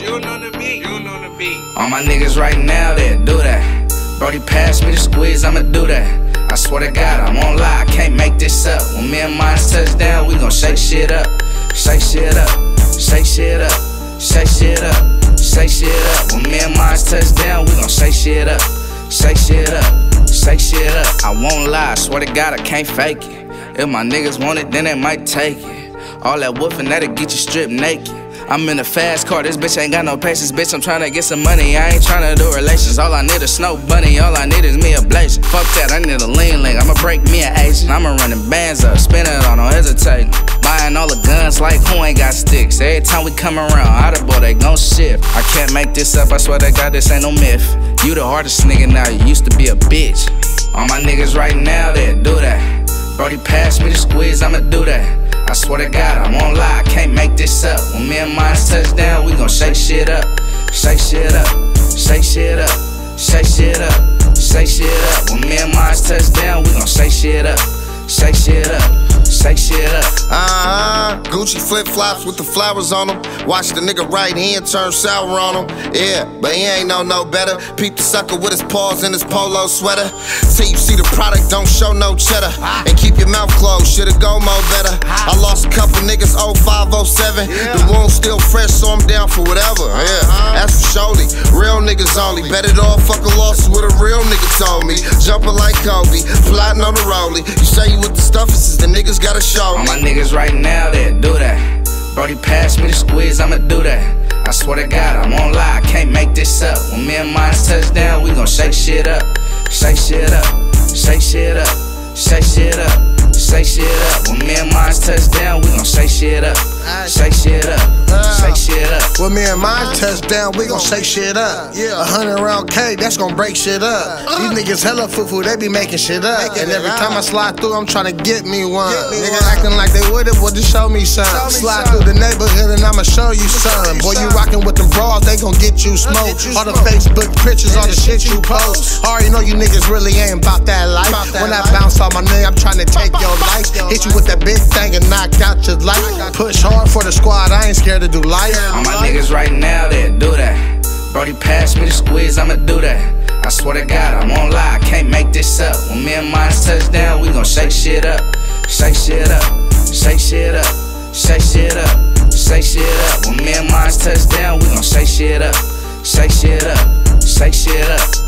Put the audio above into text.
You know the beat. You know the beat. All my niggas right now, they do that. Brody pass me the squeeze, I'ma do that. I swear to God, I won't lie, I can't make this up. When me and mine touch down, we gon' shake shit up. Shake shit up, shake shit up, shake shit up, shake shit up. When me and mine touch down, we gon' shake shit up. Shake shit up, shake shit up. I won't lie, I swear to God, I can't fake it. If my niggas want it, then they might take it. All that woofing, that'll get you stripped naked. I'm in a fast car, this bitch ain't got no patience. Bitch, I'm tryna get some money, I ain't tryna do relations. All I need is Snow Bunny, all I need is me a blazing. Fuck that, I need a lean link, I'ma break me an Asian. I'ma run them bands up, spin it on, no hesitating. Buying all the guns like who ain't got sticks. Every time we come around, out of boy, they gon' shift. I can't make this up, I swear to God, this ain't no myth. You the hardest nigga now, you used to be a bitch. All my niggas right now, they do that. Brody pass me the squeeze, I'ma do that. I swear to God, I won't lie, I can't make this up. When me and mine touch down, we gon' shake shit up. Shake shit up, shake shit up, shake shit up, shake shit up. When me and mine touch down, we gon' shake shit up. Shake shit up, shake shit up. Gucci flip-flops with the flowers on them. Watch the nigga right hand turn sour on him. Yeah, but he ain't no better. Peep the sucker with his paws in his polo sweater. See you see the product, don't show no cheddar. And keep your mouth closed, should've go more better. I lost a couple niggas 05, 07. The wound still fresh, so I'm down for whatever. Yeah, that's for surely. Real niggas only. Bet it all fucking lost what a real nigga told me. Jumping like Kobe, plotting on the rollie. You say you with the stuff, it's the niggas gotta show me. All my niggas right now, they do that. Brody pass me the squeeze, I'ma do that. I swear to God, I won't lie, I can't make this up. When me and mine touch down, we gon' shake shit up. Shake shit up, shake shit up, shake shit up, shake shit up. When me and mine touch down, we gon' shake shit up. Shake shit up, shake shit up. When me and mine touch down, we gon' shake shit up. 100 round K, that's gon' break shit up. These niggas hella foo-foo, they be making shit up. And every time I slide through, I'm tryna get me one. Niggas acting like they would've, well, just show me some. Slide through the neighborhood and I'ma show you some. Boy, you rockin' with them bras, they gon' get you smoked. All the Facebook pictures, all the shit you post. I already know you niggas really ain't about that life. When I bounce off my nigga, I'm tryna take your life. Hit you with that big thing and knock out your life. Push hard for the squad, I ain't scared to do life. All my niggas right now, they do that. Brody pass me the squeeze, I'ma do that. I swear to God, I won't lie, I can't make this up. When me and mine touch down, we gon' shake shit up. Shake shit up, shake shit up, shake shit up, shake shit up. When me and mine touch down, we gon' shake shit up. Shake shit up, shake shit up.